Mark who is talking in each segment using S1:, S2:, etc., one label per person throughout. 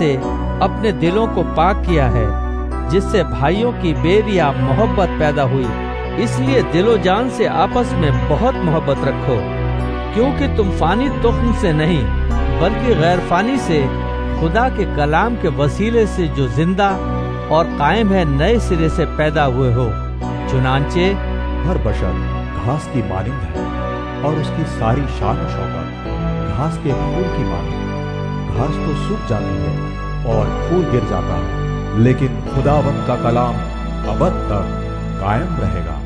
S1: سے اپنے دلوں کو پاک کیا ہے، جس سے بھائیوں کی بے ریا محبت پیدا ہوئی۔ اس لیے دل و جان سے آپس میں بہت محبت رکھو، کیونکہ تم فانی تخم سے نہیں بلکہ غیر فانی سے، خدا کے کلام کے وسیلے سے جو زندہ اور قائم ہے، نئے سرے سے پیدا ہوئے ہو۔ چنانچہ
S2: ہر بشر گھاس کی مانند ہے، اور اس کی ساری شان و شوکت گھاس کے پھول کی مانند۔ گھاس تو سوکھ جاتی ہے اور پھول گر جاتا ہے، لیکن خداوند کا کلام ابد تک قائم رہے گا۔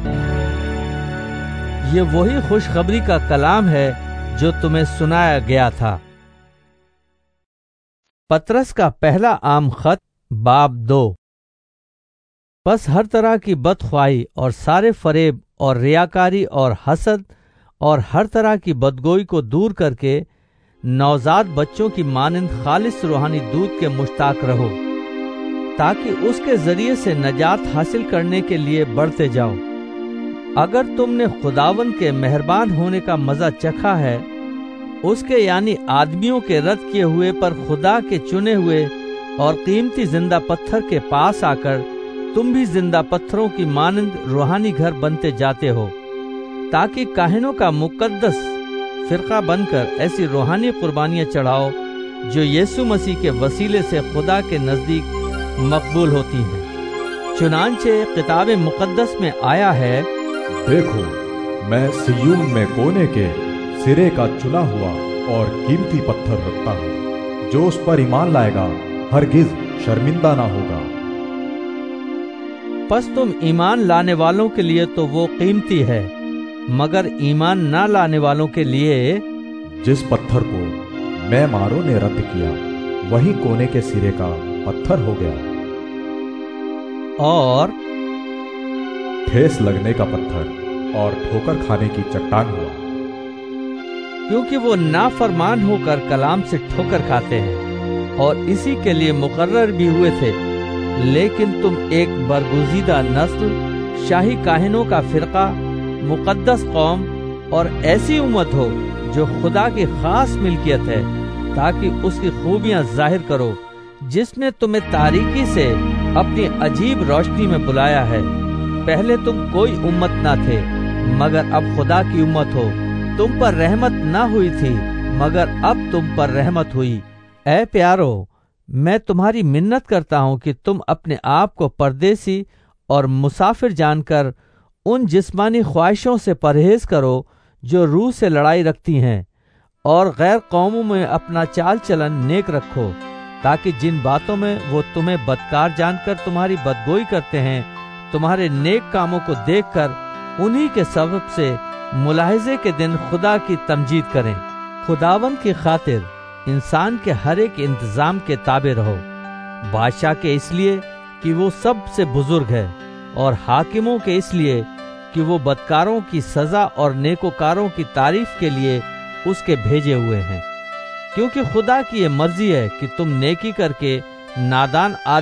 S1: یہ وہی خوشخبری کا کلام ہے جو تمہیں سنایا گیا تھا۔ پطرس کا پہلا عام خط، باب 2۔ بس ہر طرح کی بدخواہی اور سارے فریب اور ریاکاری اور حسد اور ہر طرح کی بدگوئی کو دور کر کے نوزاد بچوں کی مانند خالص روحانی دودھ کے مشتاق رہو، تاکہ اس کے ذریعے سے نجات حاصل کرنے کے لیے بڑھتے جاؤ۔ اگر تم نے خداوند کے مہربان ہونے کا مزہ چکھا ہے، اس کے یعنی آدمیوں کے رد کیے ہوئے پر خدا کے چنے ہوئے اور قیمتی زندہ پتھر کے پاس آ کر تم بھی زندہ پتھروں کی مانند روحانی گھر بنتے جاتے ہو، تاکہ کاہنوں کا مقدس فرقہ بن کر ایسی روحانی قربانیاں چڑھاؤ جو یسوع مسیح کے وسیلے سے خدا کے نزدیک مقبول ہوتی ہیں۔ چنانچہ کتاب مقدس میں آیا ہے،
S2: دیکھو میں سیون میں کونے کے سرے کا چنا ہوا اور قیمتی پتھر رکھتا ہوں، جو اس پر ایمان لائے گا ہرگز شرمندہ نہ ہوگا۔
S1: پس تم ایمان لانے والوں کے لیے تو وہ قیمتی ہے، مگر ایمان نہ لانے والوں کے لیے
S2: جس پتھر کو معماروں نے رد کیا وہی کونے کے سرے کا پتھر ہو گیا،
S1: اور
S2: ٹھیس لگنے کا پتھر اور ٹھوکر کھانے کی چٹان ہوا،
S1: کیونکہ وہ نافرمان ہو کر کلام سے ٹھوکر کھاتے ہیں اور اسی کے لیے مقرر بھی ہوئے تھے۔ لیکن تم ایک برگزیدہ نسل، شاہی کاہنوں کا فرقہ، مقدس قوم اور ایسی امت ہو جو خدا کی خاص ملکیت ہے، تاکہ اس کی خوبیاں ظاہر کرو، جس نے تمہیں تاریکی سے اپنی عجیب روشنی میں بلایا ہے۔ پہلے تم کوئی امت نہ تھے، مگر اب خدا کی امت ہو۔ تم پر رحمت نہ ہوئی تھی، مگر اب تم پر رحمت ہوئی۔ اے پیارو، میں تمہاری منت کرتا ہوں کہ تم اپنے آپ کو پردیسی اور مسافر جان کر ان جسمانی خواہشوں سے پرہیز کرو جو روح سے لڑائی رکھتی ہیں، اور غیر قوموں میں اپنا چال چلن نیک رکھو، تاکہ جن باتوں میں وہ تمہیں بدکار جان کر تمہاری بدگوئی کرتے ہیں، تمہارے نیک کاموں کو دیکھ کر انہی کے سبب سے ملاحظے کے دن خدا کی تمجید کریں۔ خداوند کی خاطر انسان کے ہر ایک انتظام کے تابع رہو، بادشاہ کے اس لیے کہ وہ سب سے بزرگ ہے، اور حاکموں کے اس لیے کہ وہ بدکاروں کی سزا اور نیکوکاروں کی تعریف کے لیے اس کے بھیجے ہوئے ہیں، کیونکہ خدا کی یہ مرضی ہے کہ تم نیکی کر کے نادان